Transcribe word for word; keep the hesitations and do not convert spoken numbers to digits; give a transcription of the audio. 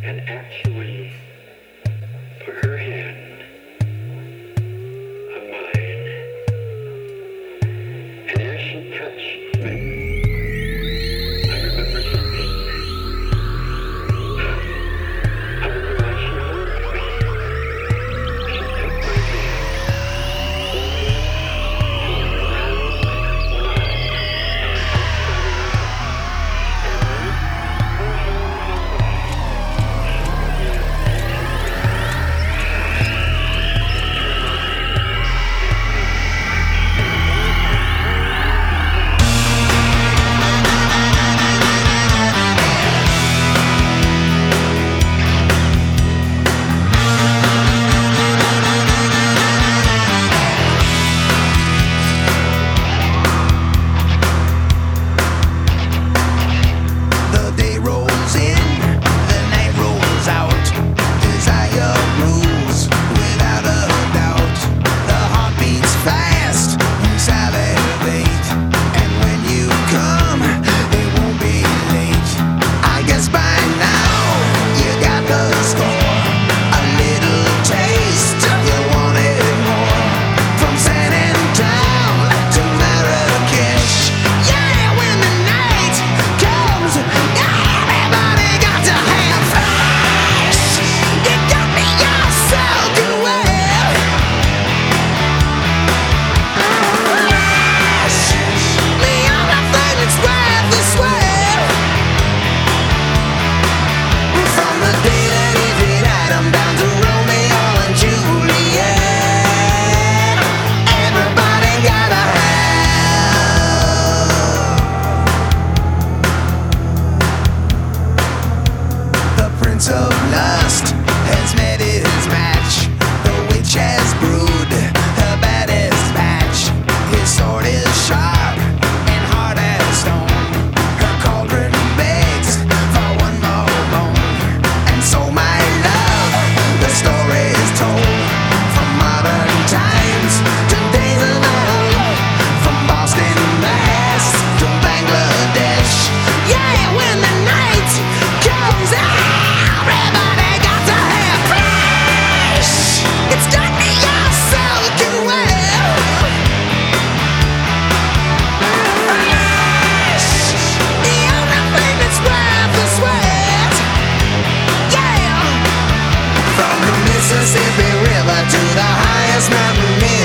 and actually put her hand on mine. And as she touched me, I remember something. I remember when she hold me. She took my hand over to a round knob outside of her house. And right her hand on that, she began The day rolls in, the night rolls out. Desire rules without a doubt. The heart beats fast, you salivate. And when you come, it won't be late. I guess by now, you got the score. A little taste, you wanted more. From San Antonio to Marrakesh. Yeah, when the night comes, everybody got to have flash. You got me yourself to well. Flash me on the thing that's worth the sweat. From the day that he did Adam down to Romeo and Juliet, everybody gotta have. The Prince of Lust has met his match. The witch has brewed her baddest batch. His sword is sharp and hard as stone. Her cauldron begs for one more bone. And so, my love, the story is told. From modern times to days of old. From Boston, Mass to Bangladesh. Yeah, when the night comes, everybody got to have flash. It's got me yourself to well. Flash, the only thing that's worth the sweat. Yeah, from the Mississippi River to the highest mountain in